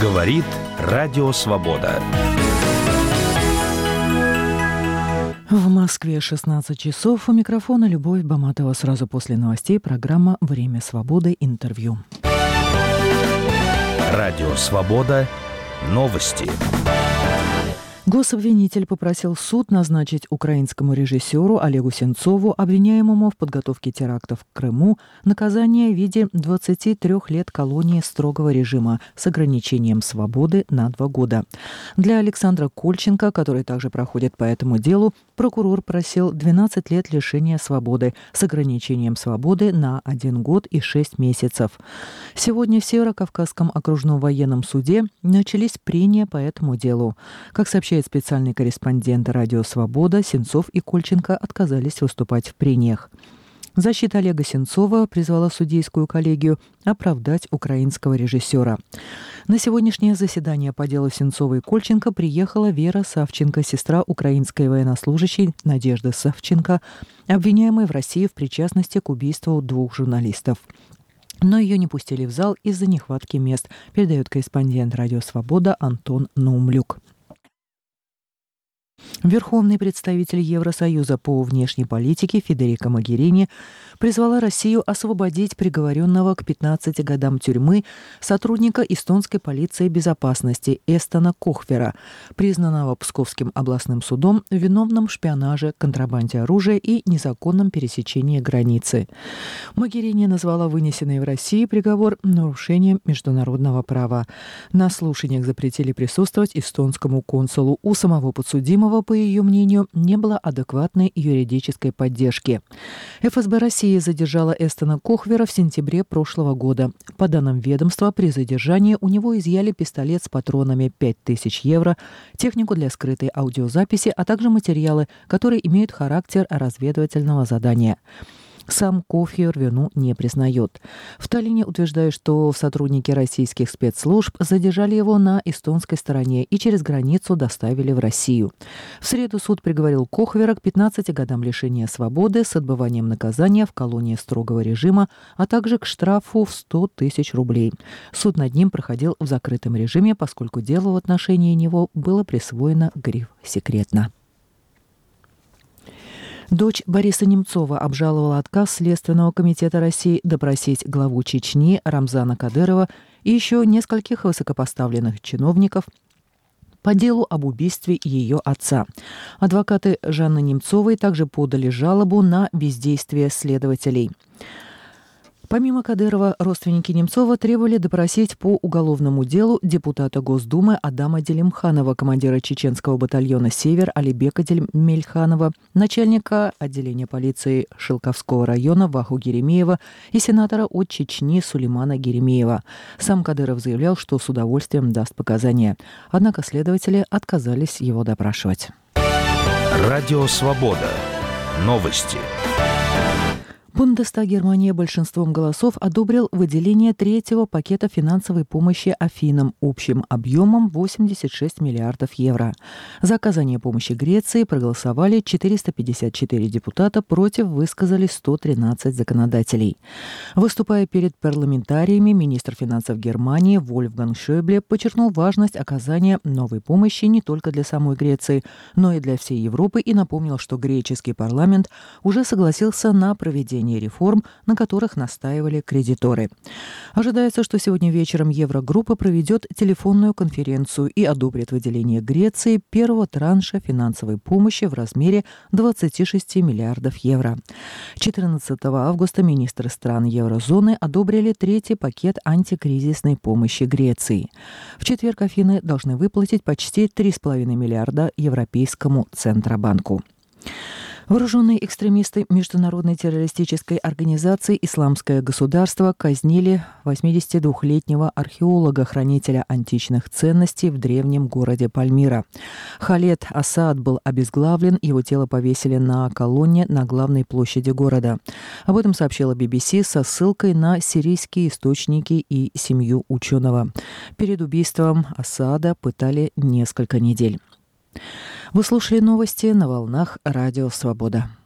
Говорит Радио Свобода. В Москве 16 часов. У микрофона Любовь Баматова. Сразу после новостей программа «Время свободы. Интервью». Радио Свобода. Новости. Гособвинитель попросил суд назначить украинскому режиссеру Олегу Сенцову, обвиняемому в подготовке терактов в Крыму, наказание в виде 23 лет колонии строгого режима с ограничением свободы на 2 года. Для Александра Кольченко, который также проходит по этому делу, прокурор просил 12 лет лишения свободы с ограничением свободы на 1 год и 6 месяцев. Сегодня в Северо-Кавказском окружном военном суде начались прения по этому делу. Как сообщает специальный корреспондент «Радио Свобода», Сенцов и Кольченко отказались выступать в прениях. Защита Олега Сенцова призвала судейскую коллегию оправдать украинского режиссера. На сегодняшнее заседание по делу Сенцова и Кольченко приехала Вера Савченко, сестра украинской военнослужащей Надежды Савченко, обвиняемой в России в причастности к убийству 2 журналистов. Но ее не пустили в зал из-за нехватки мест, передает корреспондент «Радио Свобода» Антон Наумлюк. Верховный представитель Евросоюза по внешней политике Федерико Могерини призвала Россию освободить приговоренного к 15 годам тюрьмы сотрудника эстонской полиции безопасности Эстона Кохвера, признанного Псковским областным судом виновным в шпионаже, контрабанде оружия и незаконном пересечении границы. Могерини назвала вынесенный в России приговор нарушением международного права. На слушаниях запретили присутствовать эстонскому консулу. У самого подсудимого, по ее мнению, не было адекватной юридической поддержки. ФСБ России задержала Эстона Кохвера в сентябре прошлого года. По данным ведомства, при задержании у него изъяли пистолет с патронами, 5000 евро, технику для скрытой аудиозаписи, а также материалы, которые имеют характер разведывательного задания. Сам Кохвер вину не признает. В Таллине утверждают, что сотрудники российских спецслужб задержали его на эстонской стороне и через границу доставили в Россию. В среду суд приговорил Кохвера к 15 годам лишения свободы с отбыванием наказания в колонии строгого режима, а также к штрафу в 100 000 рублей. Суд над ним проходил в закрытом режиме, поскольку делу в отношении него было присвоено гриф «секретно». Дочь Бориса Немцова обжаловала отказ Следственного комитета России допросить главу Чечни Рамзана Кадырова и еще нескольких высокопоставленных чиновников по делу об убийстве ее отца. Адвокаты Жанны Немцовой также подали жалобу на бездействие следователей. Помимо Кадырова, родственники Немцова требовали допросить по уголовному делу депутата Госдумы Адама Делимханова, командира чеченского батальона «Север» Алибека Мельханова, начальника отделения полиции Шилковского района Ваху Геремеева и сенатора от Чечни Сулеймана Геремеева. Сам Кадыров заявлял, что с удовольствием даст показания. Однако следователи отказались его допрашивать. Радио Свобода. Новости. Бундестаг Германии большинством голосов одобрил выделение 3-го пакета финансовой помощи Афинам общим объемом 86 миллиардов евро. За оказание помощи Греции проголосовали 454 депутата, против высказали 113 законодателей. Выступая перед парламентариями, министр финансов Германии Вольфганг Шойбле подчеркнул важность оказания новой помощи не только для самой Греции, но и для всей Европы и напомнил, что греческий парламент уже согласился на проведение реформ, на которых настаивали кредиторы. Ожидается, что сегодня вечером Еврогруппа проведет телефонную конференцию и одобрит выделение Греции первого транша финансовой помощи в размере 26 миллиардов евро. 14 августа министры стран еврозоны одобрили 3-й пакет антикризисной помощи Греции. В четверг Афины должны выплатить почти 3,5 миллиарда Европейскому Центробанку. Вооруженные экстремисты международной террористической организации «Исламское государство» казнили 82-летнего археолога-хранителя античных ценностей в древнем городе Пальмира. Халед Асад был обезглавлен, его тело повесили на колонне на главной площади города. Об этом сообщила BBC со ссылкой на сирийские источники и семью ученого. Перед убийством Асада пытали несколько недель. Вы слушали новости на волнах Радио Свобода.